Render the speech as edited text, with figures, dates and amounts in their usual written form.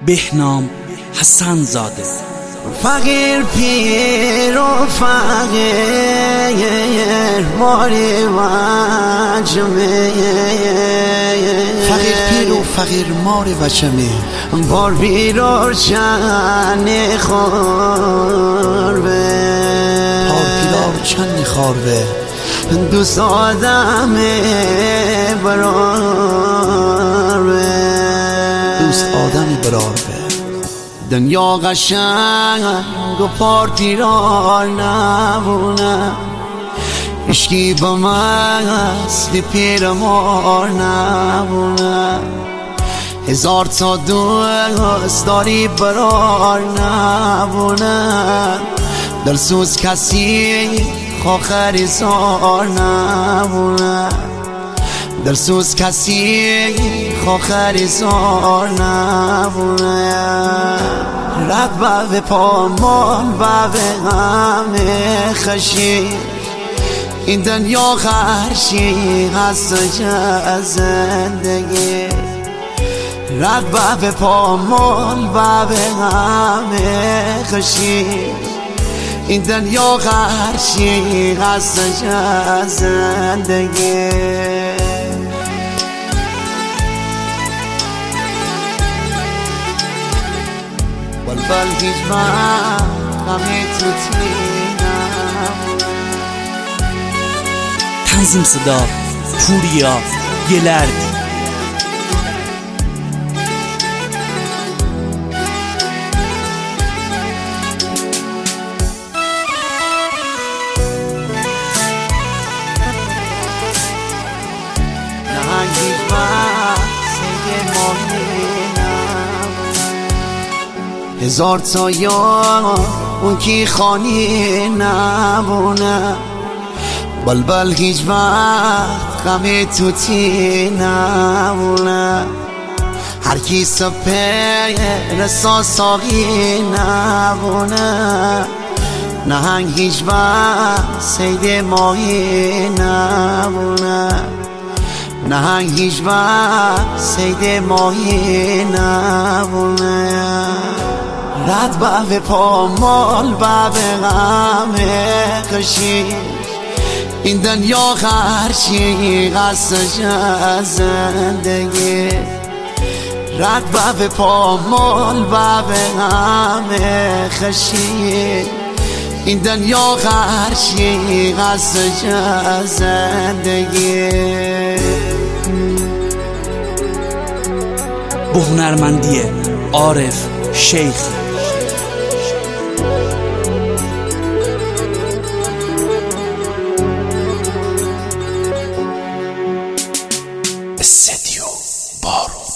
بهنام حسن زاده. فقیر پیر و فقیر ماری وجمه، فقیر پیر و فقیر مار وجمه، بار بیرور چند خوربه، بار بیرور چند خوربه، دوست آدم برار به، دوست آدمی برار به. دنیا قشنگ و پارتی را نبونه، عشقی با مستی پیر مار نبونه، هزار تا دوست داری برار نبونه، دلسوز کسی خواخری زار نبونه، دلسوز کسی خواخری زار نبونه، رد به پامال به غم خشی، این دنیا خرشی هست جا زندگی، رد به پامال به غم خشی، این دنیا خرشی هست جا زندگی. بلبل هیچ غمی تو تینم. تنظیم صدا پوریا گلردی. هزار تا یار اون کی خانی نبونه، بلبل هیچ وقت غمی تو تی نبونه، هر کی سپر ساقی نبونه، نهنگ هیچ وقت سید ماهی نبونه، نهنگ هیچ وقت سید ماهی نبونه، رد به پامال به غم خشی، این دنیا خرشی قصد جا زندگی، رد به پامال به غم خشی، این دنیا خرشی قصد جا زندگی. با هنرمندی عارف شیخ. استدیو بارو.